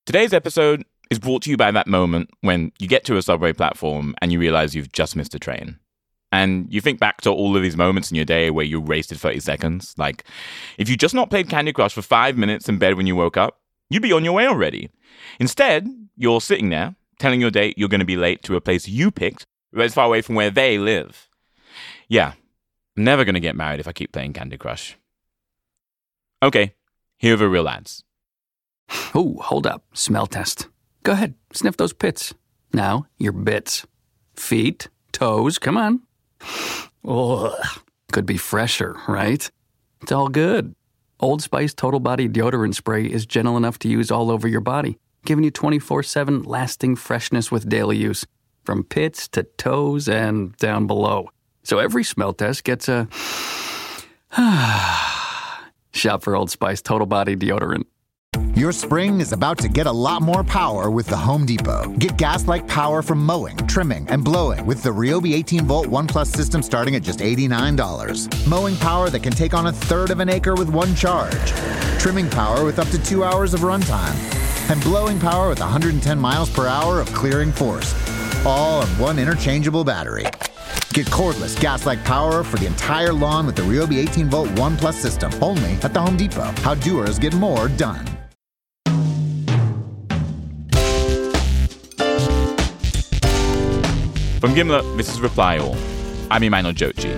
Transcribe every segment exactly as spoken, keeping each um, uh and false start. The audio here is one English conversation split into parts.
Today's episode is brought to you by that moment when you get to a subway platform and you realize you've just missed a train. And you think back to all of these moments in your day where you wasted thirty seconds. Like, if you just not played Candy Crush for five minutes in bed when you woke up, you'd be on your way already. Instead, you're sitting there telling your date you're going to be late to a place you picked that's far away from where they live. Yeah, I'm never going to get married if I keep playing Candy Crush. Okay, here are the real ads. Ooh, hold up. Smell test. Go ahead, sniff those pits. Now, your bits. Feet, toes, come on. Ugh. Could be fresher, right? It's all good. Old Spice Total Body Deodorant Spray is gentle enough to use all over your body, giving you twenty-four seven lasting freshness with daily use, from pits to toes and down below. So every smell test gets a... Shop for Old Spice Total Body Deodorant. Your spring is about to get a lot more power with the Home Depot. Get gas-like power from mowing, trimming, and blowing with the Ryobi eighteen volt One Plus system starting at just eighty-nine dollars. Mowing power that can take on a third of an acre with one charge. Trimming power with up to two hours of runtime. And blowing power with one hundred ten miles per hour of clearing force. All on one interchangeable battery. Get cordless gas-like power for the entire lawn with the Ryobi eighteen volt One Plus system, only at the Home Depot. How doers get more done. From Gimlet, this is Reply All. I'm Emmanuel Jochi.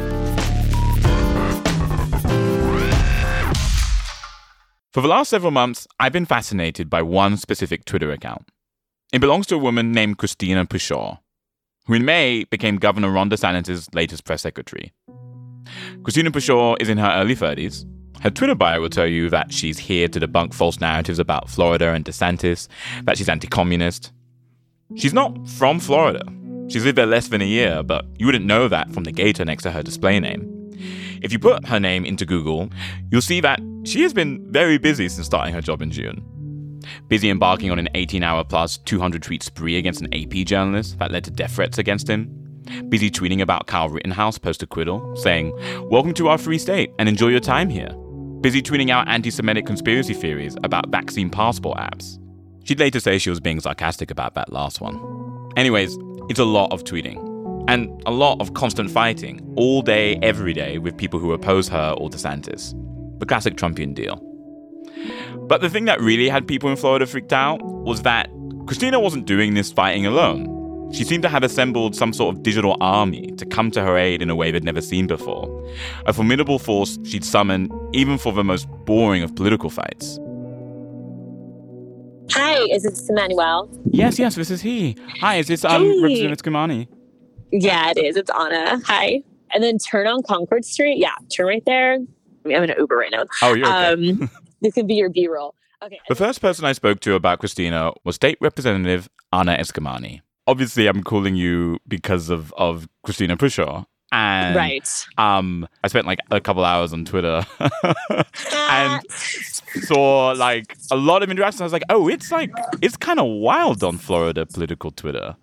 For the last several months, I've been fascinated by one specific Twitter account. It belongs to a woman named Christina Pushaw, who in May became Governor Ron DeSantis' latest press secretary. Christina Pushaw is in her early thirties. Her Twitter bio will tell you that she's here to debunk false narratives about Florida and DeSantis, that she's anti-communist. She's not from Florida. She's lived there less than a year, but you wouldn't know that from the gator next to her display name. If you put her name into Google, you'll see that she has been very busy since starting her job in June. Busy embarking on an eighteen-hour-plus, two hundred tweet spree against an A P journalist that led to death threats against him. Busy tweeting about Kyle Rittenhouse post-acquittal, saying, "Welcome to our free state and enjoy your time here." Busy tweeting out anti-Semitic conspiracy theories about vaccine passport apps. She'd later say she was being sarcastic about that last one. Anyways, it's a lot of tweeting. And a lot of constant fighting, all day, every day, with people who oppose her or DeSantis. The classic Trumpian deal. But the thing that really had people in Florida freaked out was that Christina wasn't doing this fighting alone. She seemed to have assembled some sort of digital army to come to her aid in a way they'd never seen before. A formidable force she'd summoned even for the most boring of political fights. Hi, is this Emmanuel? Yes, yes, this is he. Hi, is this um, hey. Representative Kimani? Yeah, it is. It's Anna. Hi. And then turn on Concord Street. Yeah, turn right there. I mean, I'm in an Uber right now. Oh, you're okay. Um, this could be your B-roll. Okay. The first person I spoke to about Christina was State Representative Anna Eskamani. Obviously, I'm calling you because of, of Christina Pushaw. And right. um, I spent like a couple hours on Twitter and saw like a lot of interactions. I was like, oh, it's like, it's kind of wild on Florida political Twitter.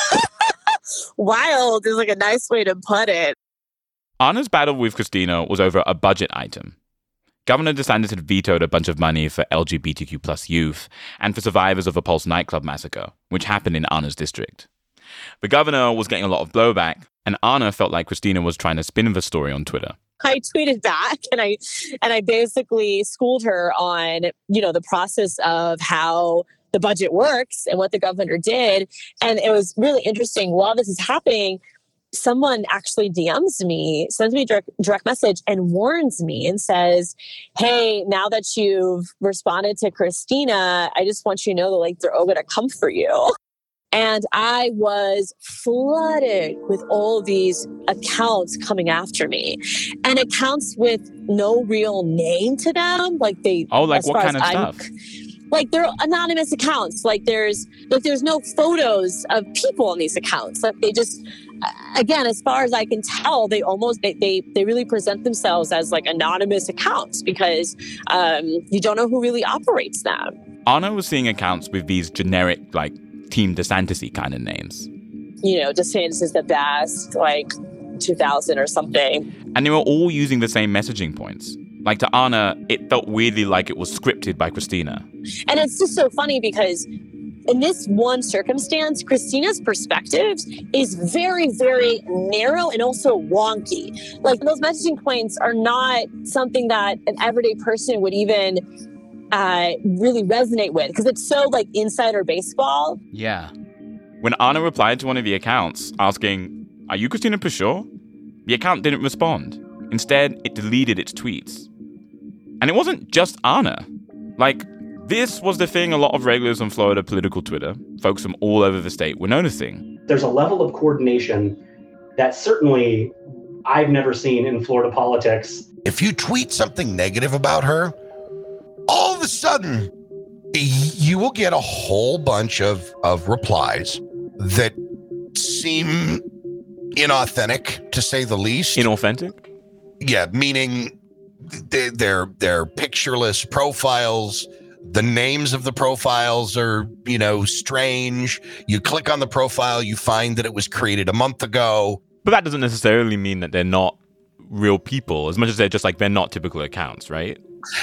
Wild is like a nice way to put it. Anna's battle with Christina was over a budget item. Governor DeSantis had vetoed a bunch of money for L G B T Q plus youth and for survivors of the Pulse nightclub massacre, which happened in Anna's district. The governor was getting a lot of blowback, and Anna felt like Christina was trying to spin the story on Twitter. I tweeted back and I and I basically schooled her on, you know, the process of how the budget works and what the governor did. And it was really interesting. While this is happening, someone actually D Ms me, sends me a direct, direct message and warns me and says, hey, now that you've responded to Christina, I just want you to know that like they're all going to come for you. And I was flooded with all these accounts coming after me, and accounts with no real name to them. Like they, oh, like what kind of I'm, stuff? Like they're anonymous accounts. Like there's, like there's no photos of people on these accounts. Like they just, again, as far as I can tell, they almost they they, they really present themselves as like anonymous accounts because um, you don't know who really operates them. Anna was seeing accounts with these generic like Team DeSantis-y kind of names. You know, DeSantis is the best, like two thousand or something. And they were all using the same messaging points. Like to Anna, it felt weirdly like it was scripted by Christina. And it's just so funny because in this one circumstance, Christina's perspective is very, very narrow and also wonky. Like those messaging points are not something that an everyday person would even uh, really resonate with because it's so like insider baseball. Yeah. When Anna replied to one of the accounts asking, "Are you Christina Pushaw?" the account didn't respond. Instead, it deleted its tweets. And it wasn't just Anna. Like, this was the thing a lot of regulars on Florida political Twitter, folks from all over the state, were noticing. There's a level of coordination that certainly I've never seen in Florida politics. If you tweet something negative about her, all of a sudden, you will get a whole bunch of, of replies that seem inauthentic, to say the least. Inauthentic? Yeah, meaning they're, they're, they're pictureless profiles. The names of the profiles are, you know, strange. You click on the profile, you find that it was created a month ago. But that doesn't necessarily mean that they're not real people, as much as they're just like, they're not typical accounts, right?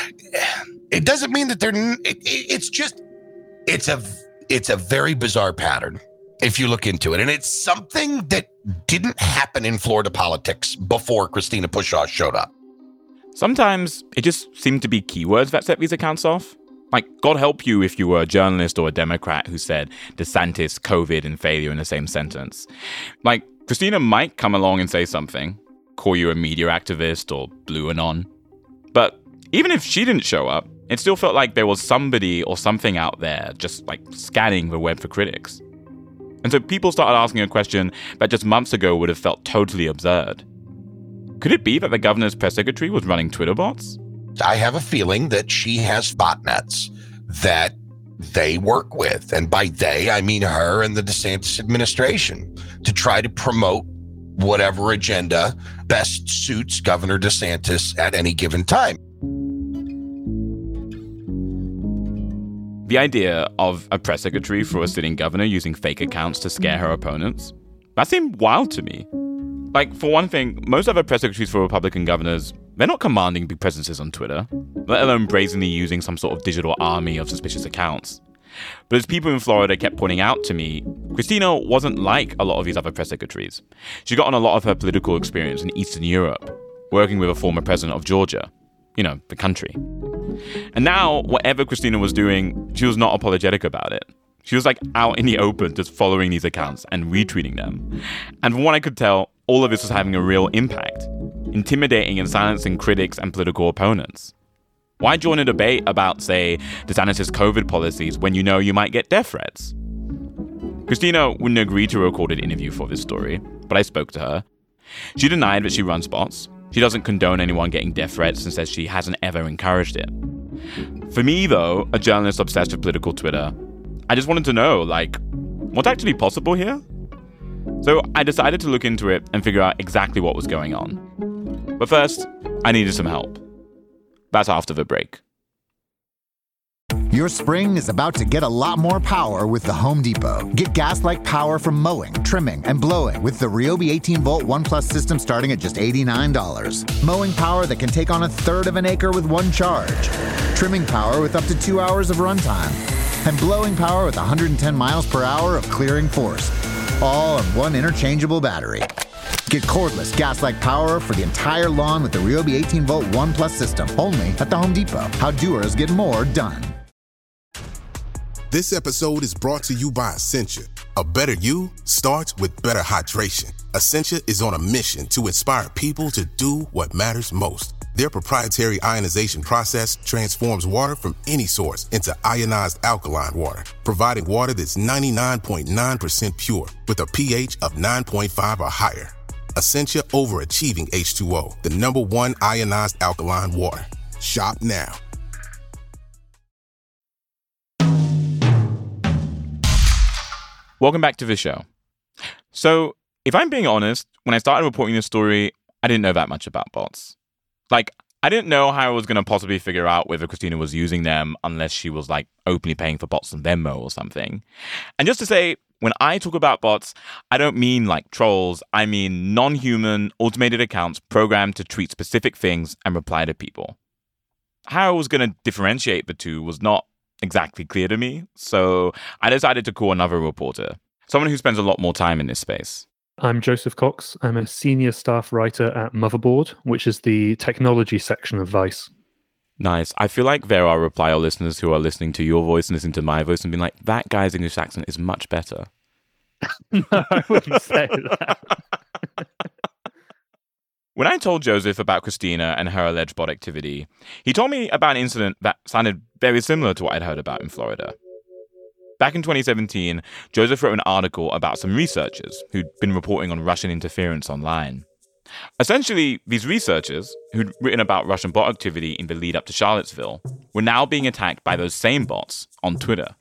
It doesn't mean that they're, it, it's just, it's a, it's a very bizarre pattern if you look into it. And it's something that didn't happen in Florida politics before Christina Pushaw showed up. Sometimes it just seemed to be keywords that set these accounts off. Like, God help you if you were a journalist or a Democrat who said DeSantis, COVID, and failure in the same sentence. Like, Christina might come along and say something, call you a media activist or blue anon. But even if she didn't show up, it still felt like there was somebody or something out there just, like, scanning the web for critics. And so people started asking a question that just months ago would have felt totally absurd. Could it be that the governor's press secretary was running Twitter bots? I have a feeling that she has botnets that they work with. And by they, I mean her and the DeSantis administration to try to promote whatever agenda best suits Governor DeSantis at any given time. The idea of a press secretary for a sitting governor using fake accounts to scare her opponents, that seemed wild to me. Like, for one thing, most other press secretaries for Republican governors, they're not commanding big presences on Twitter, let alone brazenly using some sort of digital army of suspicious accounts. But as people in Florida kept pointing out to me, Christina wasn't like a lot of these other press secretaries. She got on a lot of her political experience in Eastern Europe, working with a former president of Georgia, you know, the country. And now, whatever Christina was doing, she was not apologetic about it. She was like out in the open, just following these accounts and retweeting them. And from what I could tell, all of this was having a real impact, intimidating and silencing critics and political opponents. Why join a debate about, say, DeSantis' COVID policies when you know you might get death threats? Christina wouldn't agree to a recorded interview for this story, but I spoke to her. She denied that she runs bots. She doesn't condone anyone getting death threats and says she hasn't ever encouraged it. For me, though, a journalist obsessed with political Twitter, I just wanted to know, like, what's actually possible here? So I decided to look into it and figure out exactly what was going on. But first, I needed some help. That's after the break. Your spring is about to get a lot more power with the Home Depot. Get gas-like power from mowing, trimming, and blowing with the Ryobi eighteen volt One Plus system starting at just eighty-nine dollars. Mowing power that can take on a third of an acre with one charge. Trimming power with up to two hours of runtime. And blowing power with one hundred ten miles per hour of clearing force. All on one interchangeable battery. Get cordless gas-like power for the entire lawn with the Ryobi eighteen volt One Plus system, only at the Home Depot. How doers get more done. This episode is brought to you by Essentia. A better you starts with better hydration. Essentia is on a mission to inspire people to do what matters most. Their proprietary ionization process transforms water from any source into ionized alkaline water, providing water that's ninety-nine point nine percent pure with a pH of nine point five or higher. Essentia overachieving H two O, the number one ionized alkaline water. Shop now. Welcome back to the show. So, if I'm being honest, when I started reporting this story, I didn't know that much about bots. Like, I didn't know how I was going to possibly figure out whether Christina was using them unless she was, like, openly paying for bots on Venmo or something. And just to say, when I talk about bots, I don't mean, like, trolls. I mean non-human, automated accounts programmed to tweet specific things and reply to people. how I was going to differentiate the two was not exactly clear to me. So I decided to call another reporter, someone who spends a lot more time in this space. I'm Joseph Cox. I'm a senior staff writer at Motherboard, which is the technology section of Vice. Nice. I feel like there are Reply All listeners who are listening to your voice and listening to my voice and being like, that guy's English accent is much better. No, I wouldn't say that. When I told Joseph about Christina and her alleged bot activity, he told me about an incident that sounded very similar to what I'd heard about in Florida. Back in twenty seventeen, Joseph wrote an article about some researchers who'd been reporting on Russian interference online. Essentially, these researchers, who'd written about Russian bot activity in the lead up to Charlottesville, were now being attacked by those same bots on Twitter.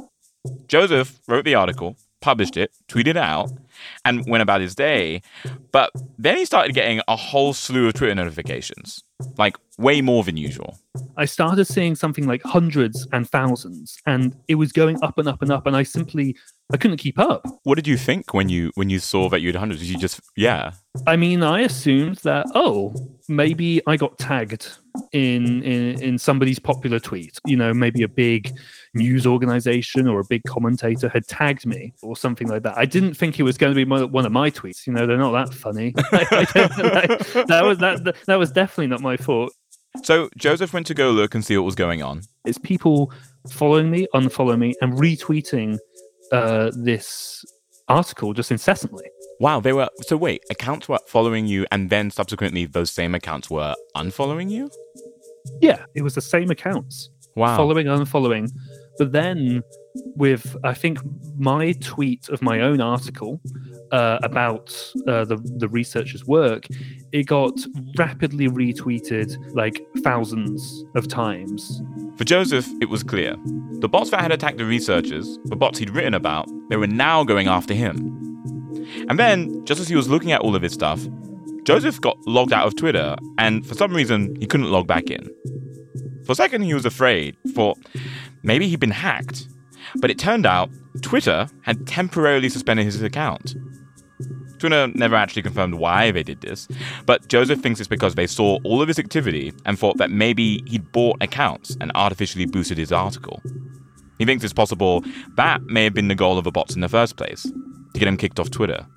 Joseph wrote the article, published it, tweeted it out, and went about his day. But then he started getting a whole slew of Twitter notifications, like way more than usual. I started seeing something like hundreds and thousands, and it was going up and up and up, and I simply, I couldn't keep up. What did you think when you when you saw that you had hundreds? Did you just, yeah? I mean, I assumed that, oh, maybe I got tagged in, in in somebody's popular tweet. You know, maybe a big news organization or a big commentator had tagged me or something like that. I didn't think it was going to be one of my tweets. You know, they're not that funny. I, I like, that was that that was definitely not my fault. So Joseph went to go look and see what was going on. It's people following me, unfollowing me, and retweeting uh, this article just incessantly. Wow, they were... So wait, accounts were following you and then subsequently those same accounts were unfollowing you? Yeah, it was the same accounts. Wow. Following, unfollowing. But then with, I think, my tweet of my own article uh, about uh, the, the researcher's work, it got rapidly retweeted like thousands of times. For Joseph, it was clear. The bots that had attacked the researchers, the bots he'd written about, they were now going after him. And then, just as he was looking at all of his stuff, Joseph got logged out of Twitter, and for some reason, he couldn't log back in. For a second, he was afraid, thought maybe he'd been hacked. But it turned out Twitter had temporarily suspended his account. Twitter never actually confirmed why they did this, but Joseph thinks it's because they saw all of his activity and thought that maybe he'd bought accounts and artificially boosted his article. He thinks it's possible that may have been the goal of the bots in the first place, to get him kicked off Twitter.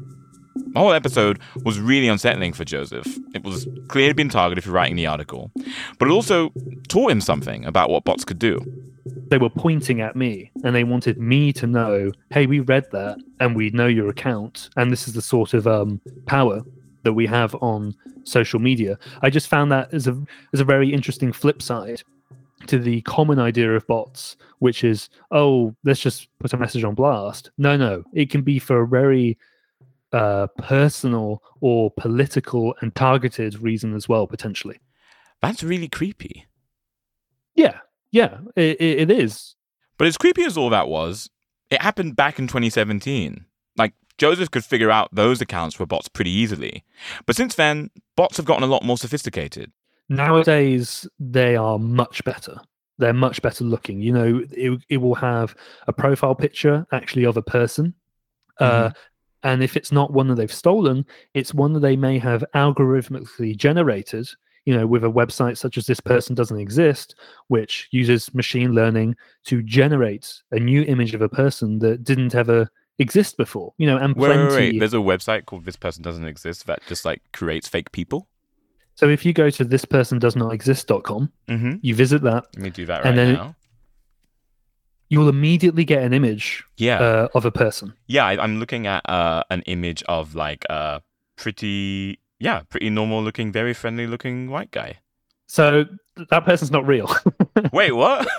The whole episode was really unsettling for Joseph. It was clear he'd been targeted for writing the article, but it also taught him something about what bots could do. They were pointing at me and they wanted me to know, hey, we read that and we know your account. And this is the sort of um, power that we have on social media. I just found that as a, as a very interesting flip side to the common idea of bots, which is, oh, let's just put a message on blast. No, no, it can be for a very uh, personal or political and targeted reason as well, potentially. That's really creepy. Yeah. Yeah, it, it is. But as creepy as all that was, it happened back in twenty seventeen. Like, Joseph could figure out those accounts were bots pretty easily. But since then, bots have gotten a lot more sophisticated. Nowadays, they are much better. They're much better looking. You know, it, it will have a profile picture actually of a person. Mm-hmm. Uh, and if it's not one that they've stolen, it's one that they may have algorithmically generated, you know, with a website such as This Person Doesn't Exist, which uses machine learning to generate a new image of a person that didn't ever exist before. You know, and wait, plenty. Wait, wait. There's a website called This Person Doesn't Exist that just like creates fake people. So if you go to this person does not exist dot com, mm-hmm. you visit that. Let me do that right and then now. You will immediately get an image yeah. uh, of a person. Yeah, I, I'm looking at uh, an image of like a pretty... Yeah, pretty normal looking, very friendly looking white guy. So that person's not real. Wait, what?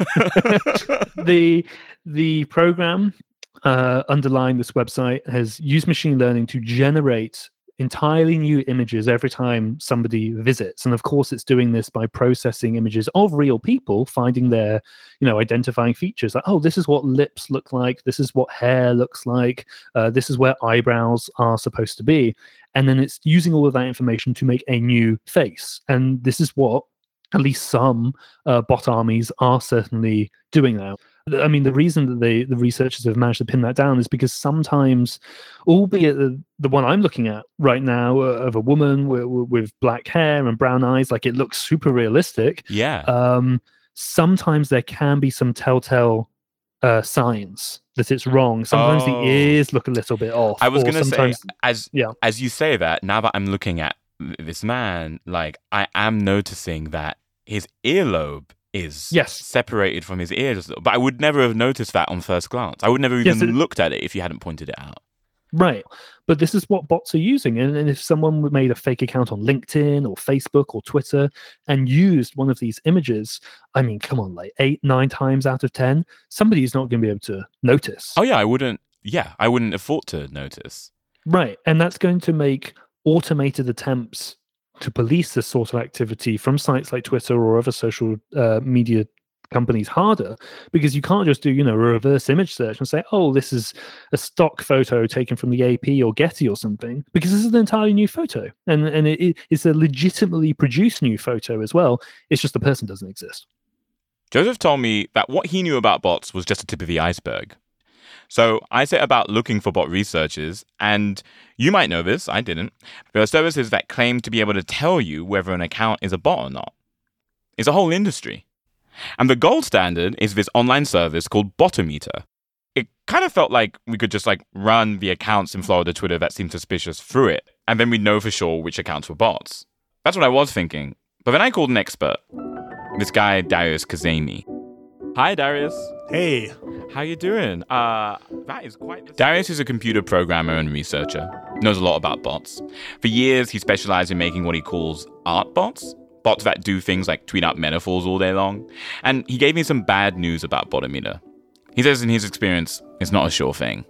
the the program uh, underlying this website has used machine learning to generate entirely new images every time somebody visits. And of course, it's doing this by processing images of real people, finding their, you know, identifying features. Like, oh, this is what lips look like. This is what hair looks like. Uh, this is where eyebrows are supposed to be. And then it's using all of that information to make a new face. And this is what at least some uh, bot armies are certainly doing now. I mean, the reason that they, the researchers have managed to pin that down is because sometimes, albeit the, the one I'm looking at right now uh, of a woman with, with black hair and brown eyes, like it looks super realistic. Yeah. Um, sometimes there can be some telltale uh, signs that it's wrong. Sometimes Oh. the ears look a little bit off. I was or going to say, sometimes- as yeah. as you say that, now that I'm looking at this man, like, I am noticing that his earlobe is Yes. separated from his ears. But I would never have noticed that on first glance. I would never even Yes, it- looked at it if you hadn't pointed it out. Right. But this is what bots are using. And, and if someone made a fake account on LinkedIn or Facebook or Twitter and used one of these images, I mean, come on, like eight, nine times out of ten, somebody's not going to be able to notice. Oh, yeah, I wouldn't. Yeah, I wouldn't have thought to notice. Right. And that's going to make automated attempts to police this sort of activity from sites like Twitter or other social uh, media companies harder, because you can't just do, you know, a reverse image search and say, oh, this is a stock photo taken from the A P or Getty or something, because this is an entirely new photo. And, and it, it's a legitimately produced new photo as well. It's just the person doesn't exist. Joseph told me that what he knew about bots was just the tip of the iceberg. So I set about looking for bot researchers, and you might know this, I didn't. There are services that claim to be able to tell you whether an account is a bot or not. It's a whole industry. And the gold standard is this online service called Botometer. It kind of felt like we could just like run the accounts in Florida Twitter that seemed suspicious through it, and then we'd know for sure which accounts were bots. That's what I was thinking. But then I called an expert, this guy Darius Kazemi. Hi, Darius. Hey. How you doing? Uh, that is quite... The... Darius is a computer programmer and researcher. Knows a lot about bots. For years, he specialized in making what he calls art bots. Bots that do things like tweet out metaphors all day long. And he gave me some bad news about Botometer. He says in his experience, it's not a sure thing.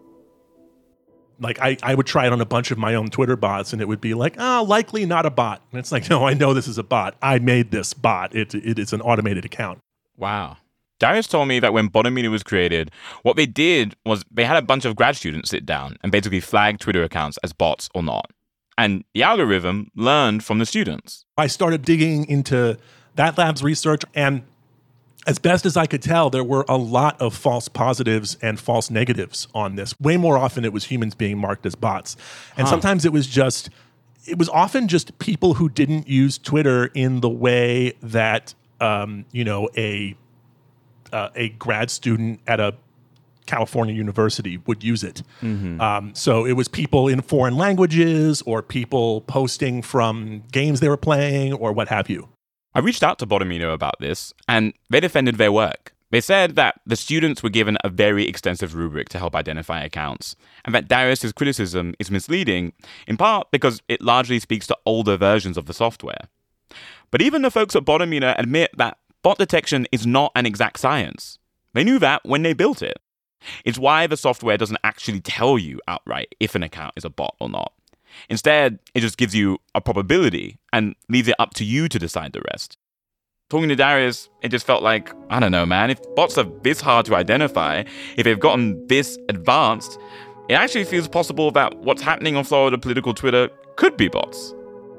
Like, I, I would try it on a bunch of my own Twitter bots, and it would be like, oh, likely not a bot. And it's like, no, I know this is a bot. I made this bot. It, it is an automated account. Wow. Darius told me that when Botometer was created, what they did was they had a bunch of grad students sit down and basically flag Twitter accounts as bots or not. And the algorithm learned from the students. I started digging into that lab's research, and as best as I could tell, there were a lot of false positives and false negatives on this. Way more often, it was humans being marked as bots. And Huh. sometimes it was just, it was often just people who didn't use Twitter in the way that, um, you know, a uh, a grad student at a California university would use it. Mm-hmm. Um, so it was people in foreign languages or people posting from games they were playing or what have you. I reached out to Botometer about this, and they defended their work. They said that the students were given a very extensive rubric to help identify accounts, and that Darius's criticism is misleading, in part because it largely speaks to older versions of the software. But even the folks at Botometer admit that bot detection is not an exact science. They knew that when they built it. It's why the software doesn't actually tell you outright if an account is a bot or not. Instead, it just gives you a probability and leaves it up to you to decide the rest. Talking to Darius, it just felt like, I don't know, man, if bots are this hard to identify, if they've gotten this advanced, it actually feels possible that what's happening on Florida political Twitter could be bots.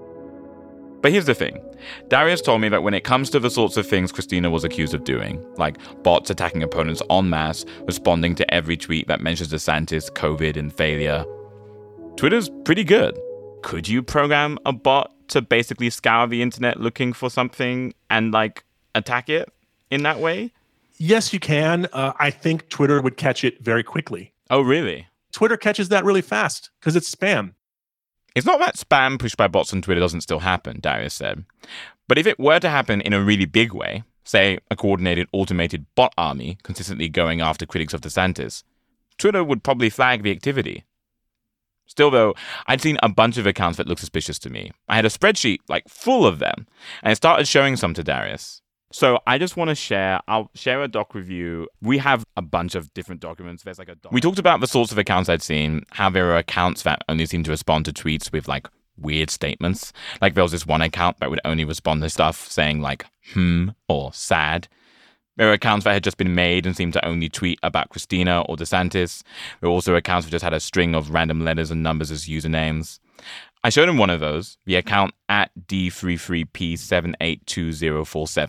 But here's the thing. Darius told me that when it comes to the sorts of things Christina was accused of doing, like bots attacking opponents en masse, responding to every tweet that mentions DeSantis, COVID, and failure, Twitter's pretty good. Could you program a bot to basically scour the internet looking for something and, like, attack it in that way? Yes, you can. Uh, I think Twitter would catch it very quickly. Oh, really? Twitter catches that really fast because it's spam. It's not that spam pushed by bots on Twitter doesn't still happen, Darius said. But if it were to happen in a really big way, say a coordinated automated bot army consistently going after critics of DeSantis, Twitter would probably flag the activity. Still, though, I'd seen a bunch of accounts that looked suspicious to me. I had a spreadsheet, like, full of them, and I started showing some to Darius. So I just want to share, I'll share a doc with you. We have a bunch of different documents. There's like a doc. We talked about the sorts of accounts I'd seen, how there are accounts that only seem to respond to tweets with like weird statements. Like there was this one account that would only respond to stuff saying like, hmm, or sad. There were accounts that had just been made and seemed to only tweet about Christina or DeSantis. There were also accounts that just had a string of random letters and numbers as usernames. I showed him one of those, the account at D three three P seven eight two zero four seven.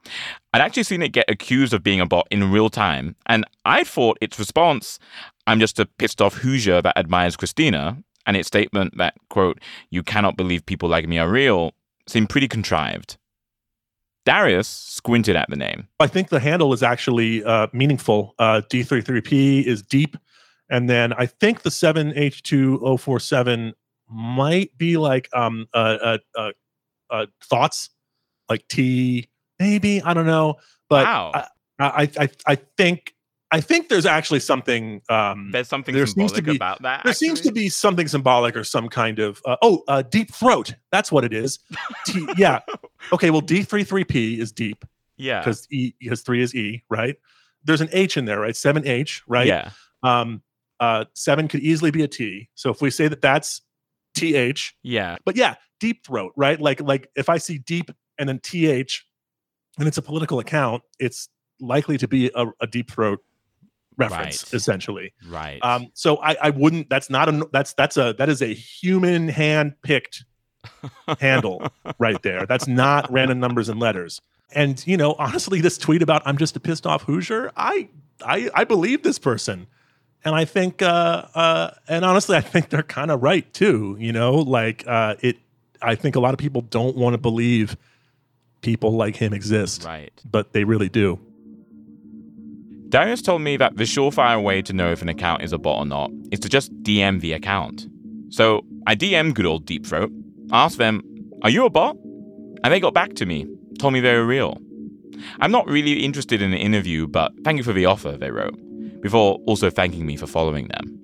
I'd actually seen it get accused of being a bot in real time, and I thought its response, "I'm just a pissed off Hoosier that admires Christina," and its statement that, quote, "you cannot believe people like me are real," seemed pretty contrived. Darius squinted at the name. I think the handle is actually uh, meaningful. Uh, D thirty-three P is deep. And then I think the seven H two O four seven might be like um, uh, uh, uh, uh, thoughts, like T, maybe. I don't know. But wow. I, I, I, I think I think there's actually something. Um, There's something there symbolic seems to be, about that. There actually. seems to be something symbolic or some kind of uh, oh, uh, deep throat. That's what it is. T, yeah. Okay. Well, D thirty-three P is deep. Yeah. Because E because three is E, right? There's an H in there, right? seven H, right? Yeah. Um, uh, seven could easily be a T. So if we say that that's T H, yeah. But yeah, deep throat, right? Like like if I see deep and then T H, and it's a political account, it's likely to be a, a deep throat reference, right. essentially. Right. Um, so I, I wouldn't. That's not a. That's that's a. That is a human hand picked handle right there. That's not random numbers and letters. And you know, honestly, this tweet about "I'm just a pissed off Hoosier," I I I believe this person, and I think, uh, uh, and honestly, I think they're kind of right too. You know, like uh, it. I think a lot of people don't want to believe people like him exist, right? But they really do. Darius told me that the surefire way to know if an account is a bot or not is to just D M the account. So I D M'd good old Deep Throat, asked them, "Are you a bot?" And they got back to me, told me they were real. "I'm not really interested in an interview, but thank you for the offer," they wrote, before also thanking me for following them.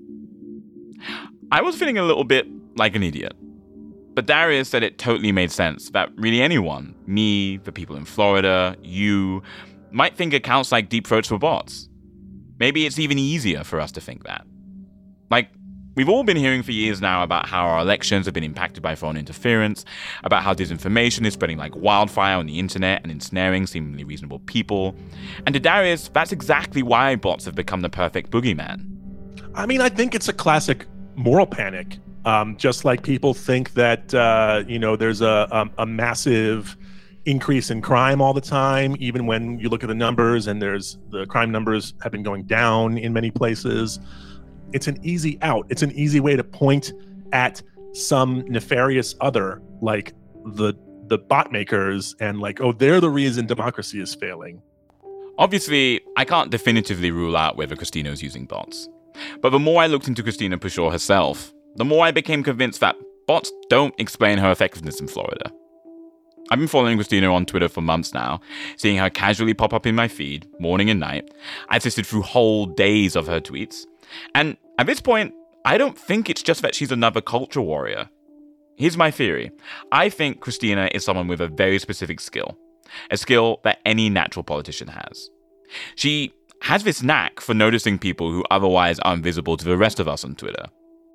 I was feeling a little bit like an idiot. But Darius said it totally made sense that really anyone, me, the people in Florida, you, might think accounts like Deep Throats were bots. Maybe it's even easier for us to think that. Like, we've all been hearing for years now about how our elections have been impacted by foreign interference, about how disinformation is spreading like wildfire on the internet and ensnaring seemingly reasonable people. And to Darius, that's exactly why bots have become the perfect boogeyman. I mean, I think it's a classic moral panic. Um, just like people think that, uh, you know, there's a, a, a massive increase in crime all the time, even when you look at the numbers and there's the crime numbers have been going down in many places. It's an easy out. It's an easy way to point at some nefarious other, like the the bot makers, and like, oh, they're the reason democracy is failing. Obviously, I can't definitively rule out whether Christina is using bots. But the more I looked into Christina Pushaw herself, the more I became convinced that bots don't explain her effectiveness in Florida. I've been following Christina on Twitter for months now, seeing her casually pop up in my feed, morning and night. I've sifted through whole days of her tweets. And at this point, I don't think it's just that she's another culture warrior. Here's my theory. I think Christina is someone with a very specific skill, a skill that any natural politician has. She has this knack for noticing people who otherwise aren't visible to the rest of us on Twitter.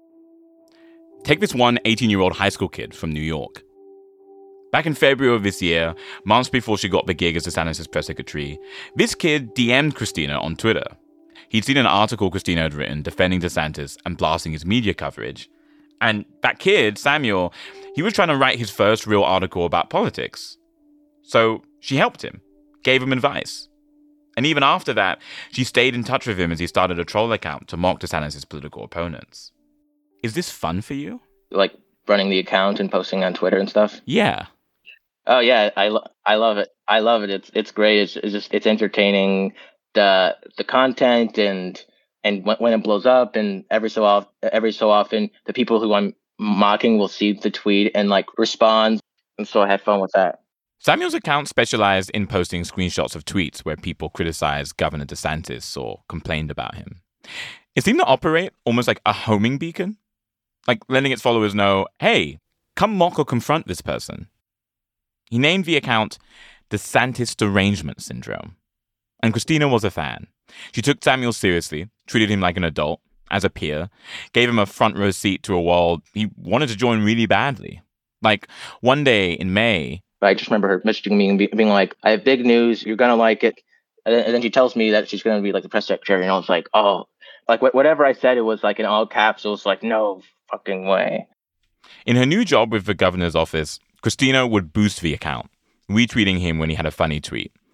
Take this one eighteen-year-old high school kid from New York. Back in February of this year, months before she got the gig as DeSantis' press secretary, this kid D M'd Christina on Twitter. He'd seen an article Christina had written defending DeSantis and blasting his media coverage. And that kid, Samuel, he was trying to write his first real article about politics. So she helped him, gave him advice. And even after that, she stayed in touch with him as he started a troll account to mock DeSantis' political opponents. Is this fun for you? Like running the account and posting on Twitter and stuff? Yeah. Oh yeah, I, lo- I love it. I love it. It's it's great. It's, it's just it's entertaining. The the content and and when, when it blows up, and every so often every so often the people who I'm mocking will see the tweet and like respond, and so I had fun with that. Samuel's account specialized in posting screenshots of tweets where people criticized Governor DeSantis or complained about him. It seemed to operate almost like a homing beacon, like letting its followers know, hey, come mock or confront this person. He named the account DeSantis Derangement Syndrome. And Christina was a fan. She took Samuel seriously, treated him like an adult, as a peer, gave him a front row seat to a world he wanted to join really badly. Like, one day in May... I just remember her messaging me and being like, I have big news, you're going to like it. And then, and then she tells me that she's going to be like the press secretary, and I was like, oh... Like, wh- whatever I said, it was like in all caps. It was like, no fucking way. In her new job with the governor's office, Christina would boost the account, retweeting him when he had a funny tweet.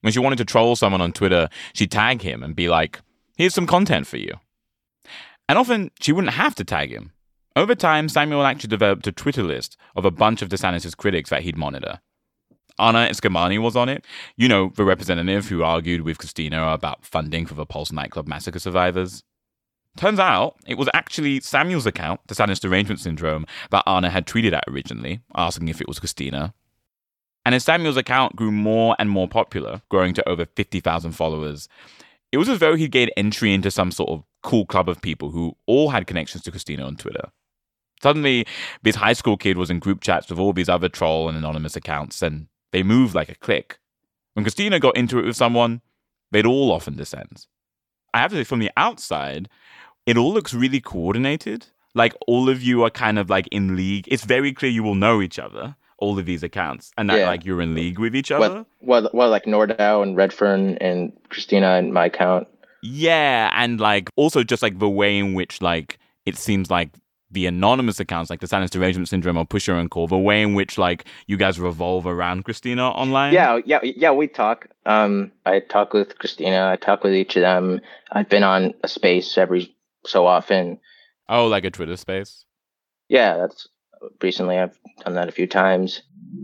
When she wanted to troll someone on Twitter, she'd tag him and be like, here's some content for you. And often, she wouldn't have to tag him. Over time, Samuel actually developed a Twitter list of a bunch of DeSantis' critics that he'd monitor. Ana Eskamani was on it. You know, the representative who argued with Christina about funding for the Pulse nightclub massacre survivors. Turns out, it was actually Samuel's account, DeSantis Derangement Syndrome, that Ana had tweeted at originally, asking if it was Christina. And as Samuel's account grew more and more popular, growing to over fifty thousand followers, it was as though he'd gained entry into some sort of cool club of people who all had connections to Christina on Twitter. Suddenly, this high school kid was in group chats with all these other troll and anonymous accounts, and they moved like a clique. When Christina got into it with someone, they'd all often descend. I have to say, from the outside, it all looks really coordinated. Like, all of you are kind of like in league. It's very clear you will know each other, all of these accounts, and that Yeah. like you're in league with each other. What, what, what, like Nordau and Redfern and Christina and my account? Yeah, and like also just like the way in which like it seems like the anonymous accounts, like the DeSantis Derangement Syndrome or Pusher and Call, the way in which like you guys revolve around Christina online. Yeah, yeah, yeah. We talk. Um, I talk with Christina. I talk with each of them. I've been on a space every so often. Oh, like a Twitter space? Yeah, that's recently. I've done that a few times.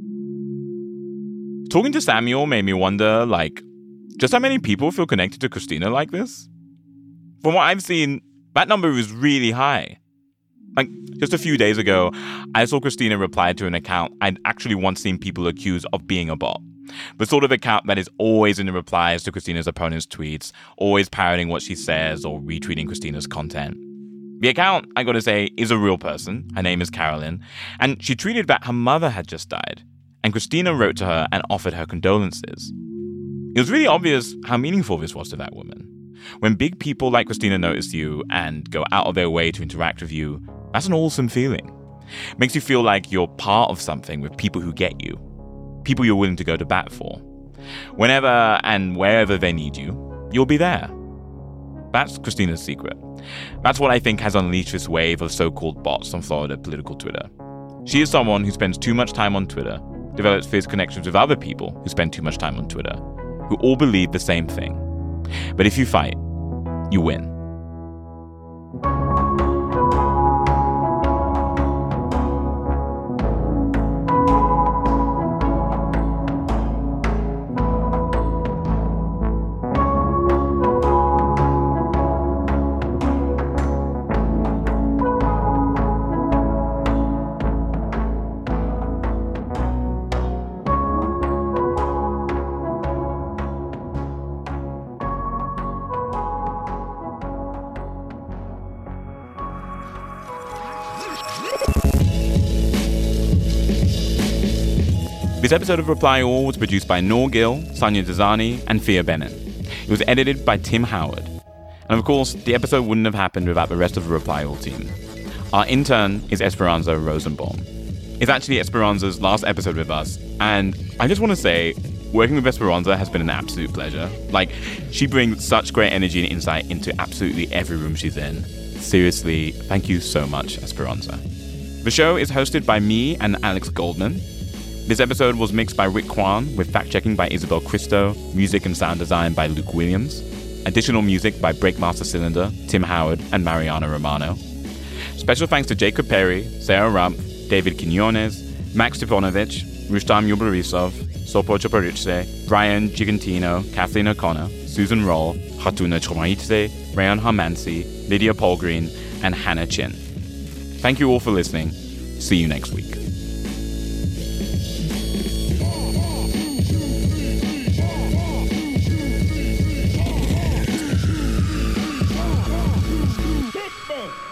Talking to Samuel made me wonder, like, just how many people feel connected to Christina like this? From what I've seen, that number is really high. Like, just a few days ago, I saw Christina reply to an account I'd actually once seen people accuse of being a bot. The sort of account that is always in the replies to Christina's opponent's tweets, always parroting what she says or retweeting Christina's content. The account, I gotta say, is a real person. Her name is Carolyn, and she tweeted that her mother had just died, and Christina wrote to her and offered her condolences. It was really obvious how meaningful this was to that woman. When big people like Christina notice you and go out of their way to interact with you, that's an awesome feeling. Makes you feel like you're part of something with people who get you. People you're willing to go to bat for. Whenever and wherever they need you, you'll be there. That's Christina's secret. That's what I think has unleashed this wave of so-called bots on Florida political Twitter. She is someone who spends too much time on Twitter, develops fierce connections with other people who spend too much time on Twitter, who all believe the same thing. But if you fight, you win. This episode of Reply All was produced by Noor Gill, Sanya Dazani, and Thea Bennett. It was edited by Tim Howard. And of course, the episode wouldn't have happened without the rest of the Reply All team. Our intern is Esperanza Rosenbaum. It's actually Esperanza's last episode with us, and I just want to say, working with Esperanza has been an absolute pleasure. Like, she brings such great energy and insight into absolutely every room she's in. Seriously, thank you so much, Esperanza. The show is hosted by me and Alex Goldman. This episode was mixed by Rick Kwan, with fact-checking by Isabel Cristo, music and sound design by Luke Williams, additional music by Breakmaster Cylinder, Tim Howard, and Mariana Romano. Special thanks to Jacob Perry, Sarah Rump, David Quinones, Max Stiponovich, Rustam Yubarisov, Sopo Choporice, Brian Gigantino, Kathleen O'Connor, Susan Roll, Hatuna Chomaitse, Rayon Harmansi, Lydia Polgreen, and Hannah Chin. Thank you all for listening. See you next week. Pittsburgh.